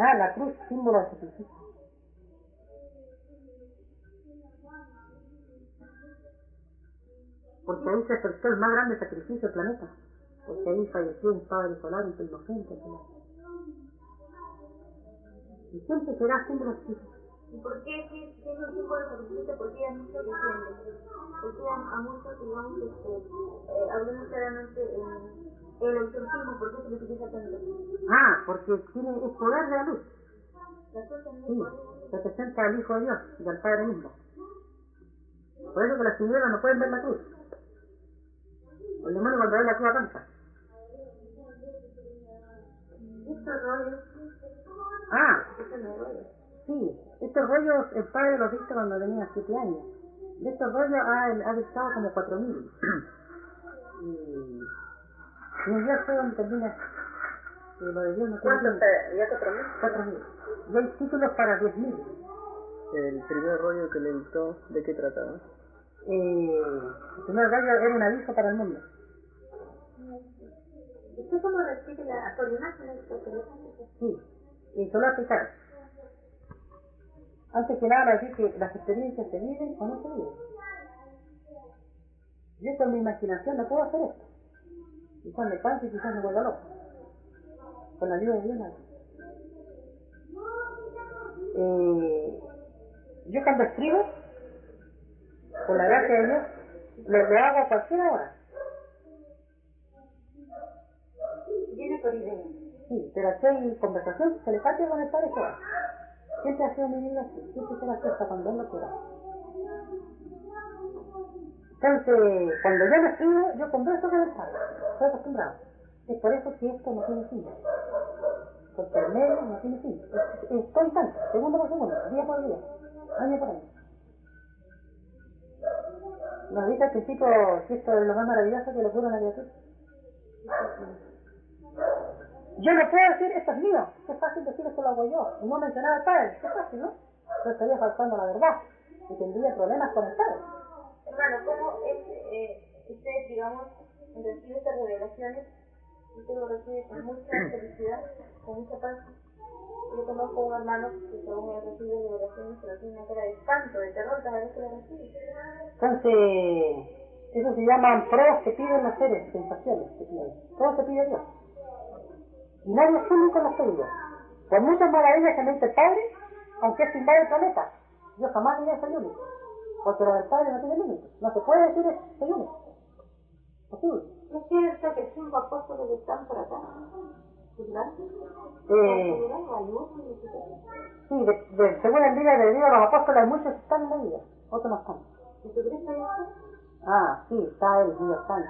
Ah, la cruz, símbolo de sacrificio. Porque ahí se efectuó el más grande sacrificio del planeta. Porque ahí falleció un padre solar, un inocente. Y siempre será símbolo de sacrificio. ¿Y por qué si es un símbolo de sacrificio? ¿Por qué a muchos defienden? ¿Por qué a muchos, digamos, hablemos claramente el exorcismo? ¿Por qué se le utiliza tanto? Ah, porque tiene el poder de la luz. La cruz también Sí, representa al Hijo de Dios y al Padre mismo. Por eso que las tinieblas no pueden ver la cruz. El demonio cuando ve la cruz avanza. Estos rollos. Ah, Estos no rollos. sí, estos rollos el padre los dicta cuando tenía 7 años. De estos rollos ha dictado como 4.000. Y ya sé dónde termina. Lo de Dios no tiene. ¿Cuántos? ¿Ya 4.000? 4.000. Y hay títulos para 10.000. El primer rollo que le dictó, ¿de qué trataba? El primer rollo era un aviso para el mundo. ¿Usted cómo recibe la autoridad? Sí, y solo aplicar. Antes que nada, decir que las experiencias se viven o no se viven. Yo con mi imaginación no puedo hacer esto. Quizás me canse y quizás me vuelva loco. Con la ayuda de Dios nada. Yo cuando escribo, con la gracia de Dios, le hago a cualquier hora. Viene por idea. Sí, pero aquí hay conversación telepática con el Padre Jehová. Siempre ha sido mi vida así, siempre será así hasta cuando Él lo quiera. Entonces, cuando yo lo escribo, yo converso con el Padre. Estoy acostumbrado. Es por eso que esto no tiene fin. Porque el medio no tiene fin. Estoy tanto, segundo por segundo, día por día, año por año. Nos dice al principio que esto es lo más maravilloso que le ocurre a una criatura. Yo no puedo decir esto es mío, es fácil decir esto lo hago yo, y no mencionar al Padre, es fácil, ¿no? Yo estaría faltando la verdad y tendría problemas con el Padre. Hermano, ¿cómo es usted, digamos, recibe estas revelaciones? Usted lo recibe con mucha felicidad, con mucha paz. Yo conozco a un hermano que según él recibe revelaciones, pero tiene una cara de espanto, de terror cada vez que la recibe. Entonces, eso se llaman pruebas que piden los seres, sensaciones que piden. Todo se pide Dios. Y nadie es único en los pedidos. Por muchas maravillas que me dice el Padre, aunque es invade el planeta, yo jamás diré soy único. Porque lo del Padre no tiene límites. No se puede decir soy único. Posible. ¿Es cierto que 5 apóstoles están por acá? Sí, según el día de Dios, los apóstoles muchos están en la vida, otros no están. ¿Jesucristo ya está? Ah, sí, está él, Dios santo.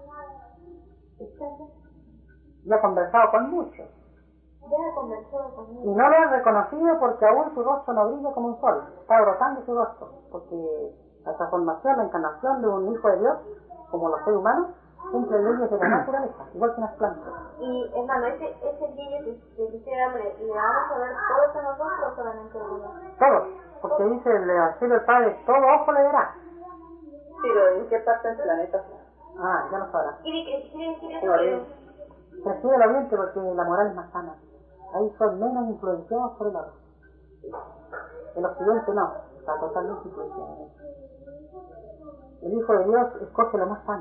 Yo he conversado con muchos. Ya he conversado con muchos. Y no lo he reconocido porque aún su rostro no brilla como un sol. Está brotando su rostro. Porque la transformación, la encarnación de un hijo de Dios, como los seres humanos, cumple leyes de la naturaleza, igual que las plantas. Y hermano, ese vídeo que usted habla, ¿le vamos a ver todos a nosotros o solamente algunos? Todos, porque dice el Evangelio del Padre, todo ojo le verá. Pero ¿en qué parte del planeta? Ah, ya lo sabrá. ¿Quiere Prefiere el oriente porque la moral es más sana. Ahí son menos influenciados por el oro. El occidente no, está totalmente influenciado. El Hijo de Dios escoge lo más sano.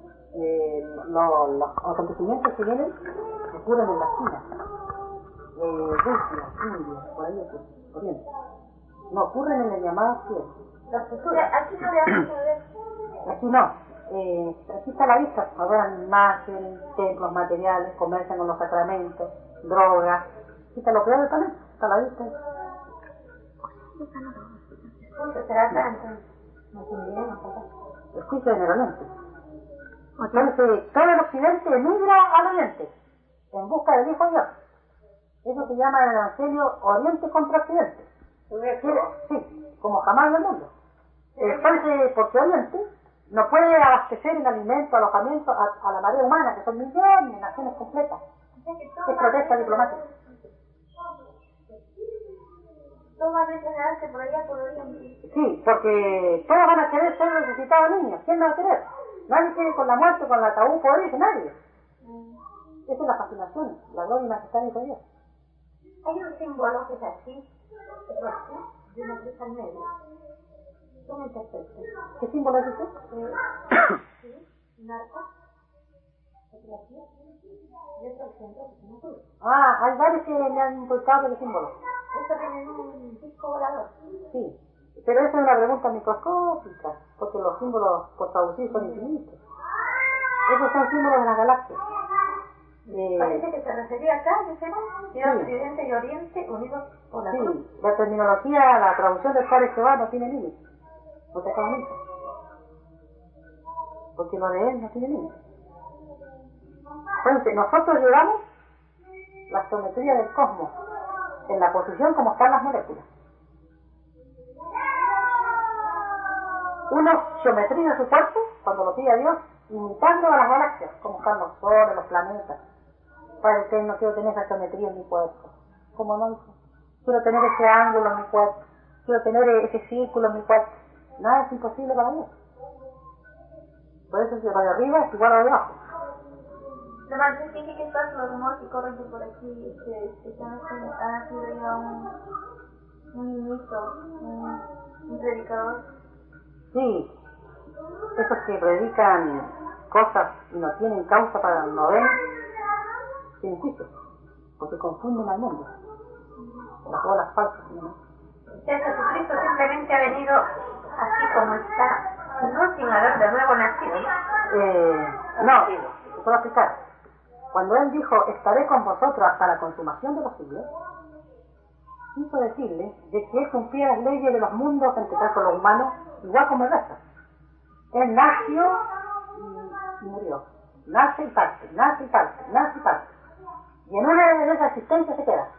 Los acontecimientos que vienen ocurren en la China, Rusia, India, por ahí ocurren, oriente. No ocurren en el llamado occidente. Aquí no le vamos a ver. Aquí no. Aquí está la vista, adoran imágenes, templos materiales, comercian con los sacramentos, drogas. Aquí está lo peor del planeta, está la vista. ¿Será tanto? El juicio generalmente. Entonces, todo el occidente emigra al oriente, en busca del Hijo de Dios. Eso se llama en el Evangelio Oriente contra Occidente. Sí, como jamás en el mundo. Entonces, porque Oriente no puede abastecer en alimento, alojamiento a la marea humana, que son millones, naciones completas. Es protesta diplomática. Todo va a mencionarse por allá, por Oriente. Sí, porque todos van a querer ser resucitados niños. ¿Quién no va a querer? Nadie quiere con la muerte, con el ataúd podrido, nadie. Esa es la fascinación, la gloria y majestad de Dios. Hay un símbolo que es así, de una cruz al medio. ¿Cómo interpretas? ¿Qué símbolo es ese? Sí, narco. Hay varios que me han inculcado el símbolo. Eso tiene un disco volador. Sí, pero esa es una pregunta microscópica, porque los símbolos por traducir son infinitos. Esos son símbolos de las galaxias. Parece que se refería acá, dijera, que Occidente y Oriente unidos por la cruz. Sí, la terminología, la traducción del Padre Jehová no tiene límite, no se acaba nunca, porque lo de él no tiene límite. Entonces, nosotros llevamos la geometría del cosmos en la posición como están las moléculas. Uno geometría su cuerpo cuando lo pide a Dios, imitando a las galaxias, como están los soles, los planetas. Padre, que no quiero tener esa geometría en mi cuerpo. ¿Cómo no? Quiero tener ese ángulo en mi cuerpo. Quiero tener ese círculo en mi cuerpo. Nada es imposible para Dios. Por eso, si va de arriba es igual a de abajo. Lo más difícil que están los rumores que corren por aquí, que han sido ya un ministro, un predicador. Sí, esos que predican cosas y no tienen causa para no ver, tienen juicio, porque confunden al mundo. Las olas falsas, ¿no? Jesucristo simplemente ha venido así como está, no sin haber de nuevo nacido. No, te puedo explicar. Cuando él dijo, estaré con vosotros hasta la consumación de los siglos, quiso decirle de que él cumplía las leyes de los mundos, en este caso los humanos, igual como el resto. Él nació y murió. Nace y parte, nace y parte, nace y parte. Y en una de esas existencias se queda.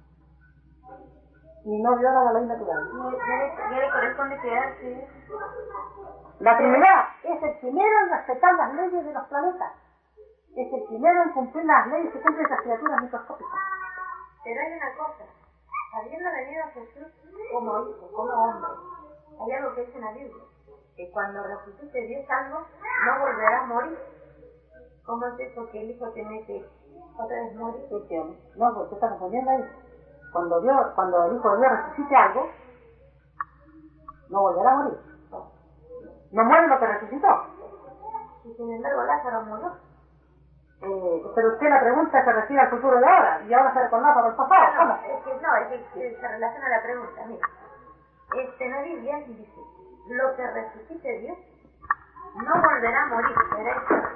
Y no viola la ley natural. ¿Ya le corresponde quedarse? La primera es el primero en respetar las leyes de los planetas. Es el primero en cumplir las leyes que cumplen esas criaturas microscópicas. Pero hay una cosa. Habiendo venido a Jesús como hijo, como hombre, hay algo que dice en la Biblia, que cuando resucite Dios algo, no volverá a morir. ¿Cómo es eso que el hijo tiene que otra vez morir? No, porque está confundiendo ahí. Cuando el hijo de Dios resucite algo, no volverá a morir. No muere lo que resucitó. Y sin embargo Lázaro murió. Pero usted la pregunta se refiere al futuro de ahora, y ahora se reconoce para el pasado. No, es que se relaciona a la pregunta. Mira, la Biblia dice, lo que resucite Dios no volverá a morir, será eterno.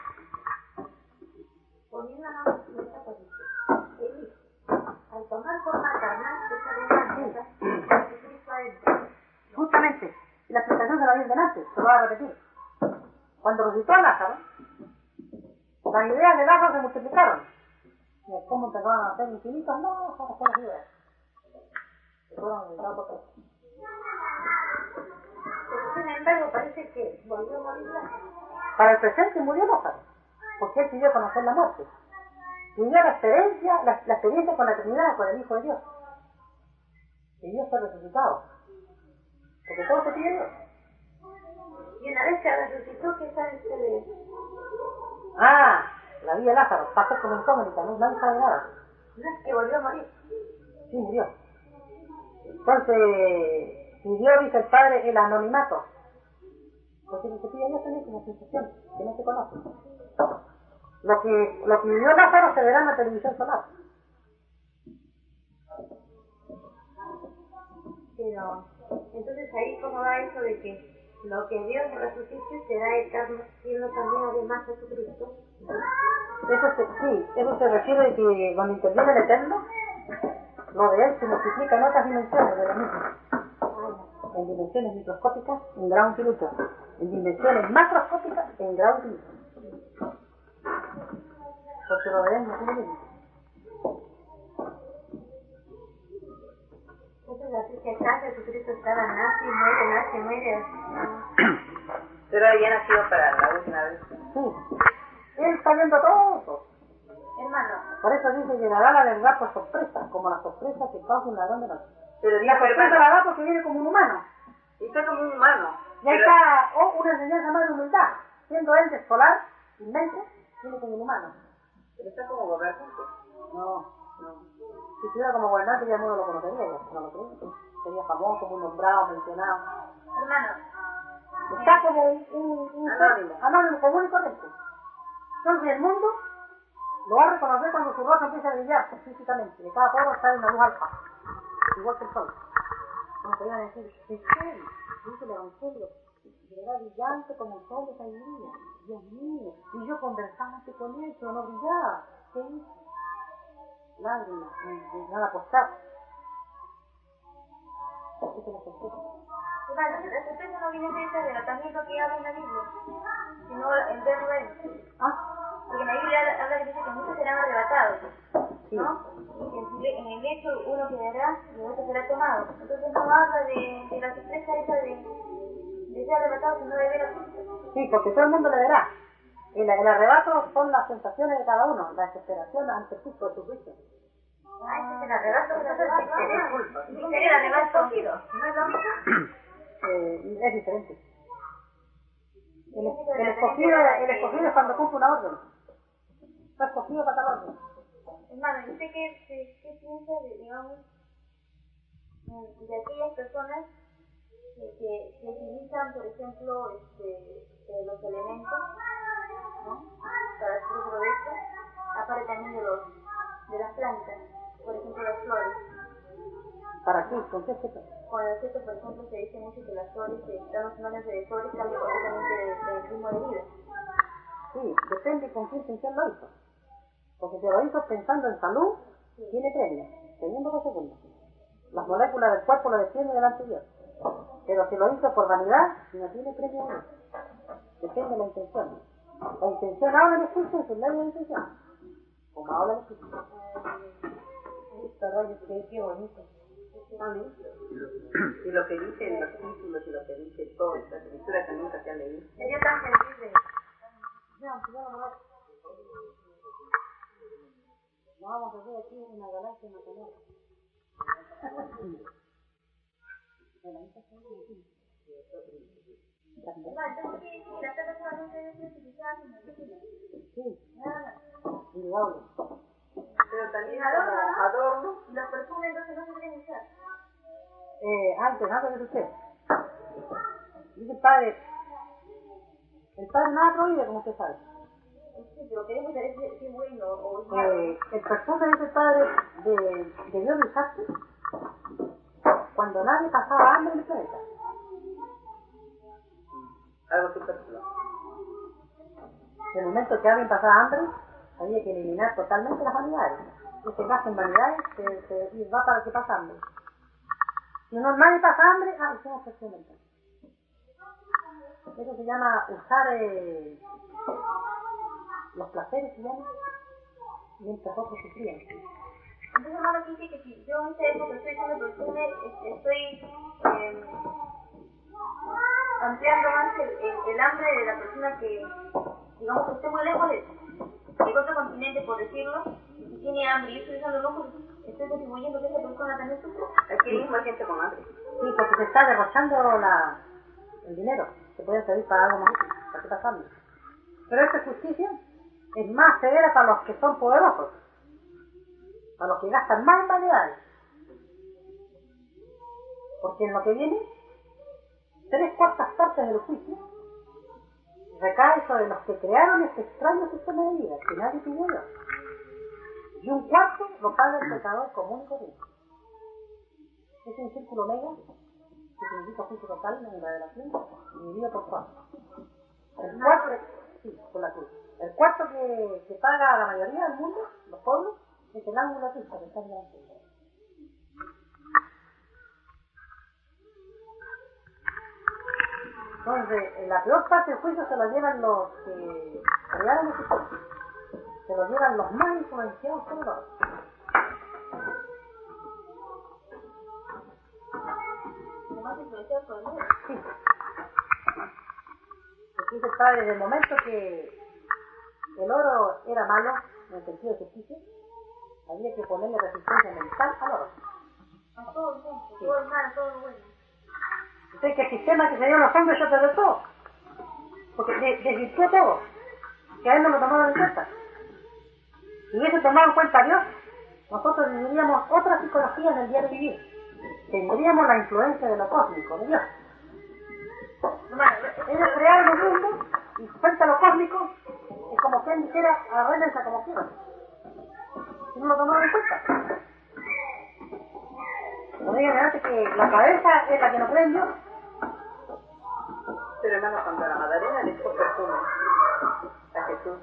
Poniéndonos en esta posición, el hijo, al tomar forma carnal, que está de la Jesucristo adentro. Justamente, la explicación se la vi delante, se lo voy a repetir. Cuando resucitó a Lázaro, las ideas de Lázaro se multiplicaron. ¿Y cómo empezaron a ser infinitas? No, son las ideas. Se fueron multiplicadas por todos. Pero sin embargo parece que volvió a morir Lázaro. Para el presente murió Lázaro, porque él pidió conocer la muerte. Pidió la experiencia con la Trinidad, con el Hijo de Dios. Y Dios fue resucitado. Porque todo se pide Dios. Y una vez que resucitó, ¿qué sabe usted de eso? La vida de Lázaro, pasó como incógnita, no nadie sabe nada. No es que volvió a morir. Sí, murió. Entonces, pidió, dice el Padre, el anonimato. Porque lo que pide Dios también como sensación, que no se conoce. Lo que vivió Lázaro se verá en la televisión solar. Pero, entonces ahí cómo va eso de que lo que Dios resucite será eterno, siendo también además Jesucristo. Eso se refiere a que cuando interviene el Eterno, lo de él se multiplica en otras dimensiones de lo mismo. En dimensiones microscópicas, en grado infinito. En dimensiones macroscópicas, en grado infinito. Porque lo de él no tiene límite. Entonces así que acá Jesucristo estaba, nace y muere. Pero había nacido para la última vez. Sí. Él está viendo todo. Hermano. Por eso dice que llegará la verdad por sorpresa, como la sorpresa que causa un ladrón de noche. Pero La sorpresa la da porque viene como un humano. Y está como un humano. Y ahí está una enseñanza más de humildad. Siendo él de solar, inmenso, viene como un humano. Pero está como gobernante. No. Si estuviera como gobernante ya el mundo lo conocería, ya no lo creo. Sería famoso, muy nombrado, mencionado. Hermano, Está como un anónimo común y corriente. Entonces el mundo lo va a reconocer cuando su rostro empiece a brillar físicamente. De cada poro sale una luz alfa, igual que el sol. Como te iban a decir, dice el Evangelio, era brillante como el sol de sabiduría. Dios mío, y yo conversaba antes con él, pero no brillaba. ¿Qué hice? Lágrimas, nada apostar. Eso es la sorpresa. hermano, la sorpresa no viene de ese relatamiento que habla en la Biblia, sino en verlo él. Porque en la Biblia habla que dice que muchos serán arrebatados, ¿no? Y que en el hecho uno quedará y el otro será tomado. Entonces no habla de la sorpresa esa de ser arrebatado, sino de ver a Cristo. Sí, porque todo el mundo le verá. El arrebato son las sensaciones de cada uno, la desesperación ante el Cristo de su juicio. Ese es el arrebato, el arrebato. Sería el arrebato escogido, ¿no es lo mismo? Es diferente. El escogido es cuando cumple una orden. Está escogido para tal orden. Hermano, ¿usted qué piensa de, digamos, de aquellas personas que utilizan, por ejemplo, los elementos, ¿no? Para su provecho, aparte también de las plantas, por ejemplo, las flores? ¿Para qué? ¿Con qué efecto? Con el efecto, por ejemplo, se dice mucho que las flores, los imágenes de flores cambian completamente de ritmo de vida. Sí, depende con qué intención lo hizo. Porque si lo hizo pensando en salud, tiene premio, segundo por segundo. Las moléculas del cuerpo lo defienden delante de Dios. Pero si lo hizo por vanidad, no tiene premio uno. Depende de la intención. La intención habla en el juicio y su ley de intención. Como habla en el juicio. Qué bonito. Y lo que dicen los títulos y lo que dice toda esta escritura que nunca se ha leído. Sería tan sensible. No vamos a hacer aquí una galaxia matanera. Entonces, las plantas solamente deben ser utilizadas en medicina. Sí, indudable. Pero también adorno. Y los perfumes entonces no se deben usar. Antes de usted. Dice el padre nada prohíbe, como usted sabe. Sí, pero queremos saber si es bueno o es malo. El perfume, dice el padre, debió de usarse cuando nadie pasaba hambre en el planeta. Algo superfluo. En el momento que alguien pasaba hambre, había que eliminar totalmente las vanidades. Ese gasto en vanidades se va para el que pasa hambre. Si nadie pasa hambre, hicimos perfume entonces. Eso se llama usar los placeres, se llama, mientras otros sufrían. Entonces, hermano, dice que si yo en esta época estoy usando perfume, estoy ampliando más el hambre de la persona que, digamos, que esté muy lejos de otro continente, por decirlo, y si tiene hambre y yo estoy usando lujos, estoy contribuyendo a que esa persona también sufra. Aquí mismo hay gente con hambre. Sí, porque se está derrochando el dinero. Se puede pedir para algo más útil, para qué pasarlo. Pero esta justicia es más severa para los que son poderosos, para los que gastan más en vanidades. Porque en lo que viene, 3/4 partes del juicio recae sobre los que crearon este extraño sistema de vida que nadie pidió Dios. Y 1/4 lo paga el pecador común y corriente. Es un círculo mega que significa juicio total en la revelación, dividido por 4. El 4, sí, por la cruz. El 4 que paga a la mayoría del mundo, los pueblos, es el ángulo de Cristo que está en la cruz. Entonces, la peor parte del juicio se lo llevan los que crearon el sistema. Se lo llevan los más influenciados por el oro. Los más influenciados por el mundo. Sí. Porque dice el padre, desde el momento que el oro era malo, en el sentido de justicia, había que ponerle resistencia mental al oro. A todo el mundo, todo el mal, todo lo bueno. Entonces, que el sistema que se dio a los hombres yo te de todo. Porque desvirtuó todo. Que a él no lo tomaron en cuenta. Si hubiese tomado en cuenta a Dios, nosotros viviríamos otra psicología en el diario vivir. Tendríamos la influencia de lo cósmico, de Dios. Ellos crearon el mundo y frente a lo cósmico es como quien dijera, arréglense como quieran. Y no lo tomaron en cuenta. No digan antes que la cabeza es la que no cree en Dios. Pero hermano, cuando la Magdalena le echó perfume a Jesús,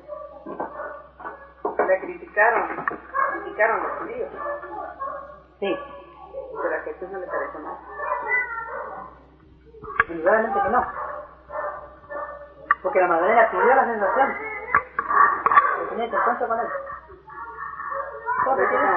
la criticaron los judíos. Sí. Pero a Jesús no le parece mal. Indudablemente que no. Porque la Magdalena pidió la sensación de tener este encuentro con él. ¿Cómo que tiene?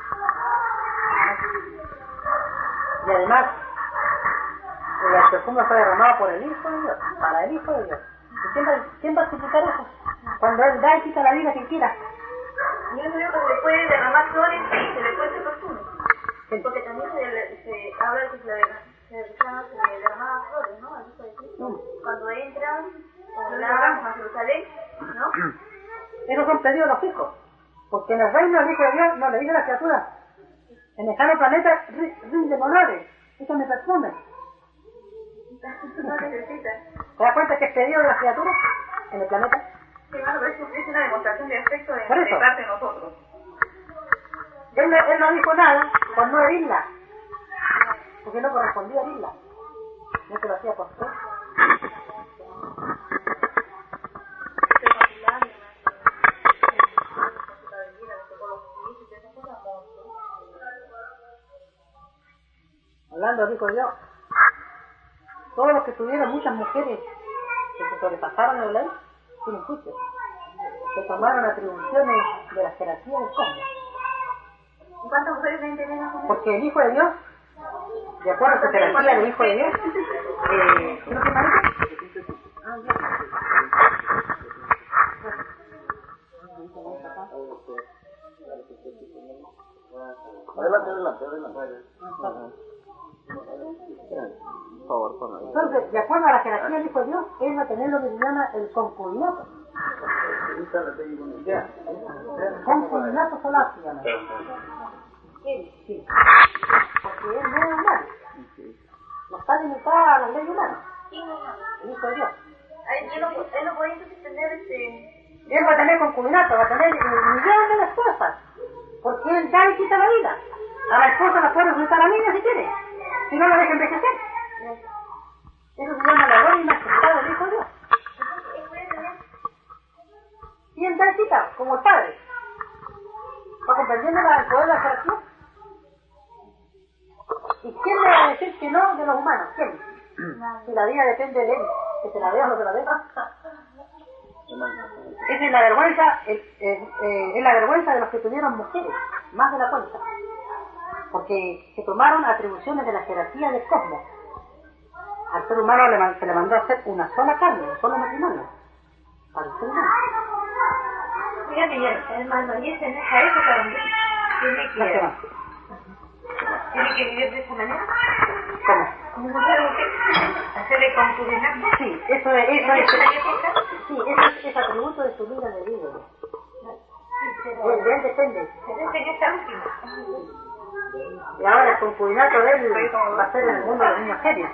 Y además, el perfume fue derramado por el Hijo de Dios, para el Hijo de Dios. ¿Y quién va a explicar eso? Cuando Él da y quita la vida que quiera. Y yo creo que se le puede derramar flores y se le puede hacer perfume. Porque también se habla de que se derramaban flores, ¿no? Cuando entran, cuando hablan a Jerusalén, ¿no? Esos son pedidos de los hijos. Porque en el reino del Hijo de Dios no le dice a la criatura. En el lejano planeta rinde honores. Eso me perfume. No necesita. ¿Te das cuenta que es pedido de las criaturas en el planeta? Sí, bueno, pero es una demostración de afecto de Por eso. parte de nosotros. Él no dijo nada por no herirla. Porque no correspondía herirla. No te lo hacía por qué. Hablando, dijo yo, todos los que tuvieron muchas mujeres que se sobrepasaron en la ley, tienen juicio. Se tomaron atribuciones de la jerarquía del cosmos. ¿Cuántas mujeres deben tener más o menos? Porque el Hijo de Dios, de acuerdo a su jerarquía del Hijo de Dios, ¿no te parece? Adelante. Por favor. Entonces, de acuerdo a la jerarquía del Hijo de Dios, él va a tener lo que se llama el concubinato. Concubinato solar se llama. Sí. Porque él no es humano. No está limitado a la ley humana. El Hijo de Dios. Él no puede entonces tener Él va a tener concubinato, va a tener millones de esposas. Porque él da y quita la vida. A la esposa la puede resultar a la niña si quiere. Si no la deja envejecer. Eso se llama la gloria y majestad del Hijo de Dios. Y él da y quita, como el Padre. ¿Va comprendiendo el poder de la jerarquía? ¿Y quién le va a decir que no de los humanos? ¿Quién? Si la vida depende de él, que se la vea o no se la vea. Esa es la vergüenza, es la vergüenza de los que tuvieron mujeres, más de la cuenta. Porque se tomaron atribuciones de la jerarquía del cosmos. Al ser humano se le mandó a hacer una sola carne, un solo matrimonio. Para el ser humano. Fíjate, hermano, y es en esa época donde tiene que vivir de esa manera. ¿Cómo? Como hacerle concubinato. Sí, eso es atributo de su vida de vida. De él depende. Entonces esta última. Y ahora el concubinato de él va a ser en el mundo de los niños genios.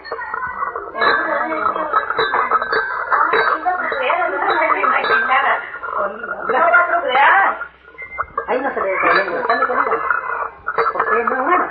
No va a procrear. Ahí no se le determina, ¿cuándo con ella? Porque es muy humano.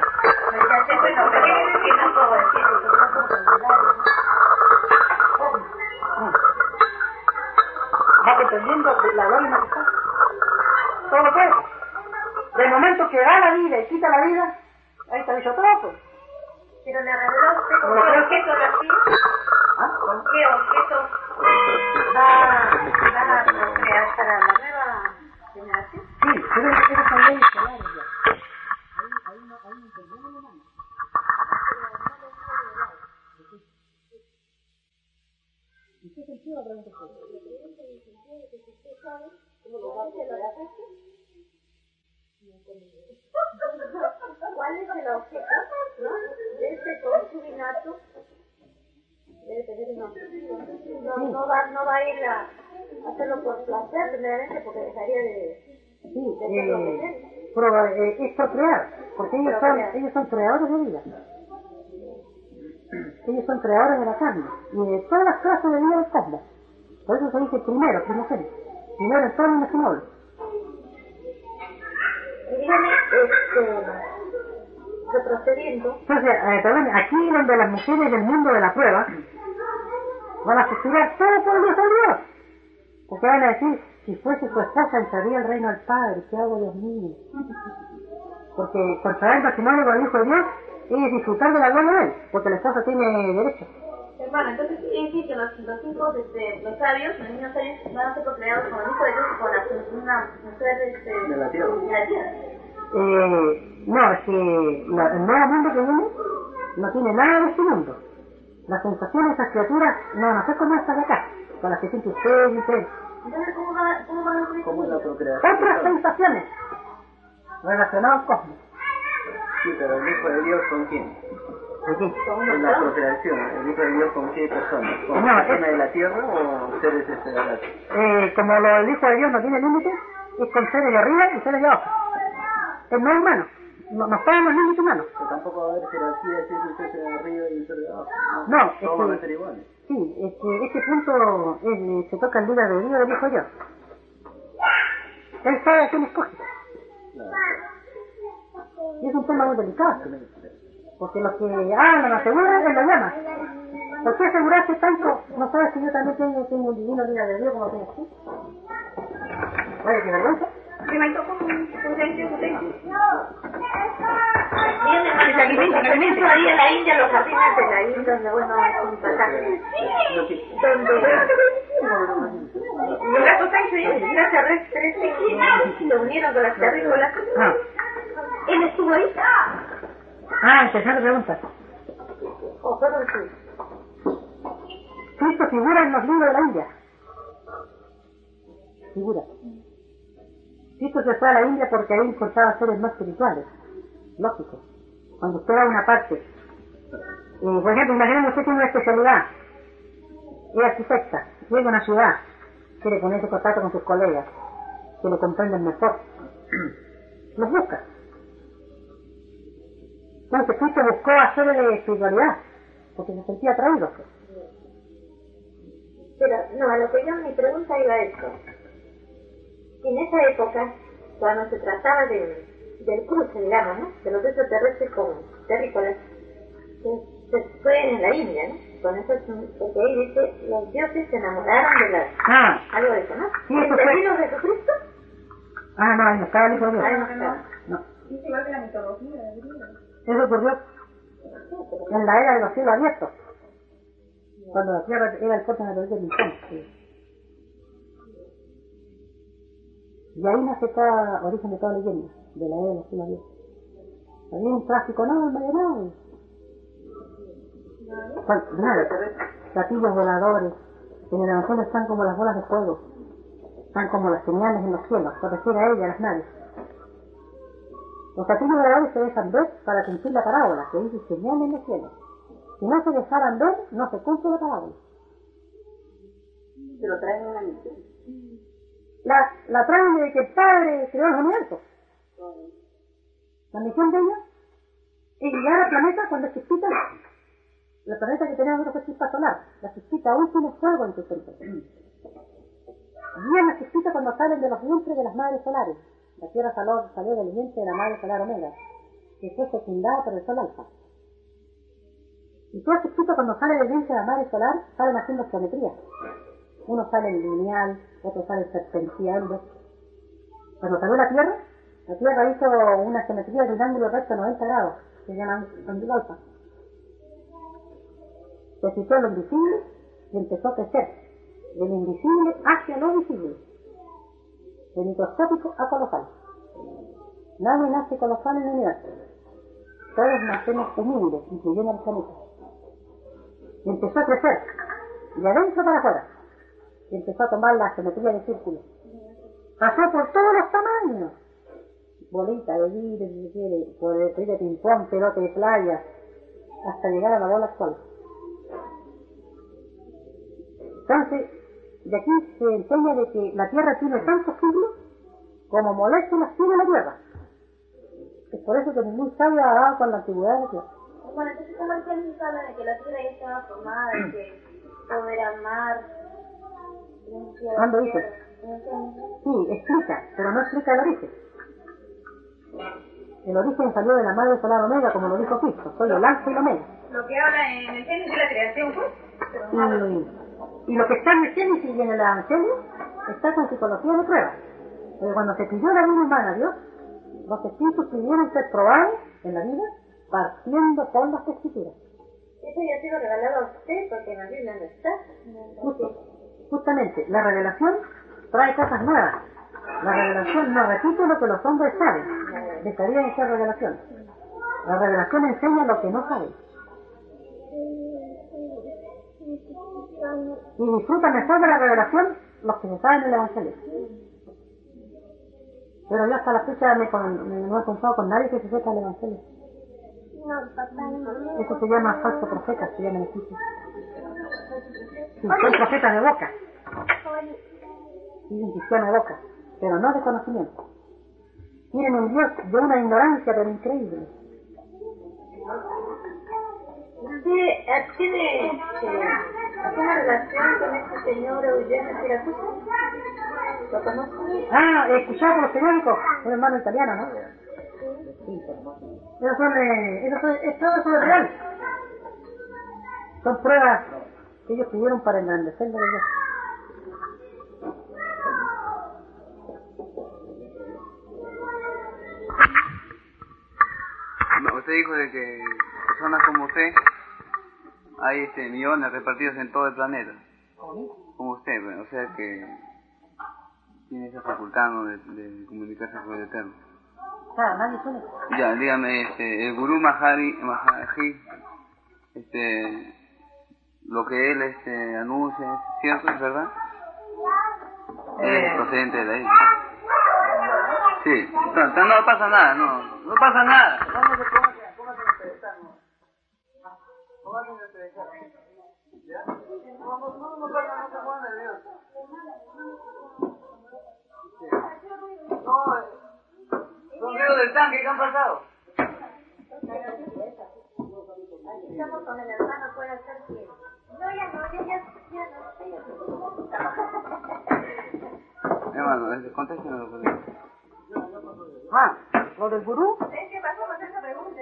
Va comprendiendo la gloria y majestad. Todo lo puede. Del momento que da la vida y quita la vida, ahí está dicho todo, pues. Pero le reveló usted con qué objeto así. ¿Con qué objeto va a procrear para la nueva generación? Sí, pero esas son leyes solares ya. Ahí no interviene el humano. ¿En qué sentido la pregunta usted? ¿Cuál es el objeto de este concubinato? Debe tener un objetivo. No va a ir a hacerlo por placer, primeramente, porque dejaría de ser lo que es. es procrear, porque ellos son creadores de vida. Ellos son creadores de la carne y de todas las clases de vida del cosmos. Por eso se dice primogénito. Primero en todo y noble. Y dígame, retrocediendo. Entonces, aquí donde las mujeres del mundo de la prueba van a suspirar todo por el Dios de Dios. Porque van a decir, si fuese su esposa entraría al reino del Padre, ¿qué hago, Dios mío? Porque contraer el matrimonio con el Hijo de Dios es disfrutar de la gloria de Él, porque la esposa tiene derecho. Hermano, entonces quiere decir que los hijos, los sabios, los niños sabios, van a ser procreados con el Hijo de Dios y con una mujer de la tierra. No, es que el nuevo mundo que viene no tiene nada de este mundo. Las sensaciones de esas criaturas no van a ser como estas de acá, con las que siente usted y usted. Entonces, ¿cómo van a ser? ¿Cómo es la procreación? Otras sensaciones relacionadas al cosmos. Sí, pero el Hijo de Dios ¿con quién? Aquí. En la procreación, el Hijo de Dios ¿con qué personas? ¿Con No, personas de la tierra o seres de la tierra? Como el Hijo de Dios no tiene límites, es con seres de arriba y seres de abajo. Es no humano. No está en los límites humanos. Pero tampoco va a haber jerarquía si es un ser de arriba y un ser de abajo. No, todos van a ser iguales. Sí, este punto se toca el libre albedrío del Hijo de Dios. Él sabe a quién escoge. Claro. Y es un tema muy delicado. Porque los que hablan, aseguran, él lo llama. ¿Por qué asegurarse tanto? ¿No sabes que yo también tengo un divino libre albedrío como tienes tú? Oye, qué vergüenza. ¿Qué me tocó con silencio? Ahí en la India, los jardines de la India, donde bueno, es un pasaje. Donde los gatos anchos y las terrestres se unieron con las terrícolas. ¿Él estuvo ahí? Interesante pregunta. ¿O fueron sus? Cristo figura en los libros de la India. Figura. Cristo se fue a la India porque ahí encontraba seres más espirituales. Lógico. Cuando usted va a una parte, por ejemplo, imaginemos usted tiene una especialidad, es arquitecta, llega a una ciudad, quiere ponerse en contacto con sus colegas, que lo comprenden mejor, los busca. Entonces Cristo buscó a seres de espiritualidad, porque se sentía atraído. Pero, no, a lo que mi pregunta iba a esto. En esa época, cuando se trataba del cruce, digamos, ¿no? De los extraterrestres con terrícolas, se fue en la India, ¿no? Con eso, porque ahí dice, los dioses se enamoraron de las... algo de eso, ¿no? Sí, ¿El destino de Jesucristo? No, ahí no estaba el Hijo de Dios. Ahí no estaba. No. Dice igual que la mitología de griego. Eso ocurrió en la era de los cielos abiertos, cuando la tierra era el corte natural del instante. Y ahí nace cada origen de toda leyenda, de la era de los cielos abiertos. Había un tráfico enorme de naves. Nada, platillos voladores, en el Evangelio están como las bolas de fuego, están como las señales en los cielos, se refiere a ellas, las naves. Los platillos voladores se dejan ver para cumplir la parábola, que dice señales en los cielos. Si no se dejaran ver, no se cumple la parábola. Se lo traen en la misión. La traen de que el Padre creó los universos. La misión de ellos es llegar al planeta cuando es chispita. El planeta que tenemos nosotros es chispa solar. La chispita aún tiene fuego en su centro. Guían la chispita cuando salen de los vientres de las madres solares. La Tierra salió del vientre de la madre solar Omega, que fue fecundada por el sol alfa. Y toda chispita cuando sale del vientre de la madre solar salen haciendo geometría. Uno sale en lineal, otro sale serpenteando. Cuando salió la Tierra hizo una geometría de un ángulo recto 90 grados, que se llama ángulo alfa. Se situó en lo invisible y empezó a crecer, del invisible hacia lo visible, de microscópico a colosal. Nadie nace colosal en el universo. Todos nacemos humildes, incluyendo a los planetas. Y empezó a crecer, de adentro para afuera. Y empezó a tomar la geometría de círculo. Pasó por todos los tamaños. Bolita de vidrio, si se quiere, por el de ping-pong, pelota de playa, hasta llegar a la bola actual. Entonces, de aquí se enseña de que la Tierra tiene tantos siglos como moléculas tiene la Tierra. Es por eso que ningún sabio ha dado con la antigüedad de la Tierra. Bueno, entonces, ¿cómo el Génesis habla de que la Tierra ya estaba formada, de que todo era mar? ¿Cuándo dice? Sí, explica, pero no explica el origen. El origen salió de la madre solar Omega, como lo dijo Cristo. Soy el alfa y el Omega. Lo que habla en el Génesis de la creación, pues. Y lo que está en el Génesis y en el Evangelio está con psicología de prueba. Porque cuando se pidió la vida humana a Dios, los espíritus pidieron ser probados en la vida partiendo con las escrituras. Eso ya ha sido regalado a usted porque en la Biblia no está. Justamente, la revelación trae cosas nuevas. La revelación no repite lo que los hombres saben. Dejarían de ser revelación. La revelación enseña lo que no saben. Y disfrutan mejor de la revelación los que se saben el Evangelio. Pero yo hasta la fecha no he encontrado con nadie que se sepa el Evangelio. Eso se llama falso profeta, se llama en Egipto. Sí, son profetas de boca. Dicen cristianos de boca, pero no de conocimiento. Tienen un Dios de una ignorancia pero increíble. ¿Usted tiene alguna relación con este señor Eugene Siracusa? ¿Lo conoce? Ah, he escuchado por los periódicos, un hermano italiano, ¿no? Sí, todo eso es real. Son pruebas que ellos pidieron para engrandecerlo de Dios. Usted dijo de que personas como usted hay millones repartidos en todo el planeta. Como usted, bueno, o sea que tiene esa facultad, ¿no?, de comunicarse con el Eterno. Claro, nadie suele. Ya, dígame, el Gurú Mahaji, lo que él anuncia, ¿es cierto? ¿Es verdad? Él es procedente de la isla. Sí, no pasa nada, no pasa nada. Póngase a entrevistar, ¿no? Póngase a entrevistar. ¿Ya? No se pongan nerviosos. Son ríos del tanque que han pasado. Estamos con el hermano, puede ser que... No, ya no sé. Hermano, contésteme lo que digo. Ah, lo del gurú. ¿Sabes qué pasó con esa pregunta?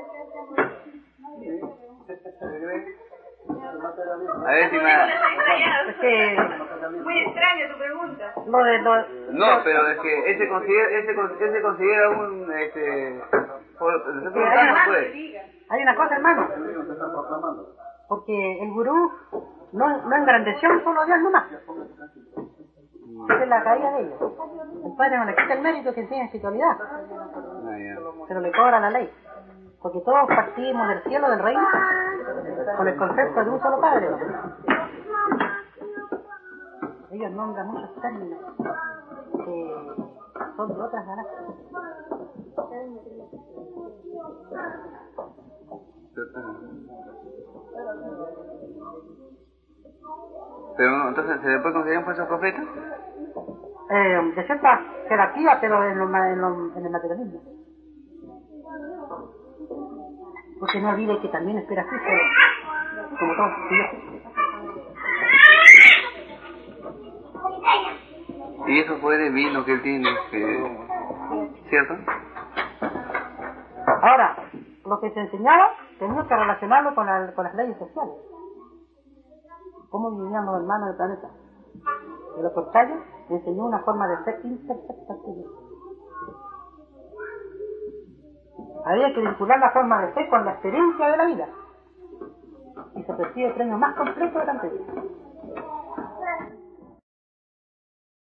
A ver si me... Es que... Muy extraña tu pregunta. No, pero es que ese considera un... Hay una cosa, hermano. Porque el gurú no engrandeció un solo Dios nomás. Esa es la caída de ellos. El Padre no le quita el mérito que enseña espiritualidad, pero le cobra la ley. Porque todos partimos del cielo, del reino, con el concepto de un solo Padre, ¿no? Ellos nombran muchos términos que son de otras galaxias. Pero entonces, ¿se le puede considerar un falso profeta? De cierta jerarquía, pero en el materialismo. Porque no olvide que también espera Cristo, como todos los hijos. Y eso fue divino que él tiene, ¿cierto? Ahora, lo que se enseñaba tenía que relacionarlo con las leyes sociales. ¿Cómo vivían los hermanos del planeta? De lo contrario, enseñó una forma de ser imperceptible. Había que vincular la forma de ser con la experiencia de la vida. Y se percibe el premio más completo de la anterior.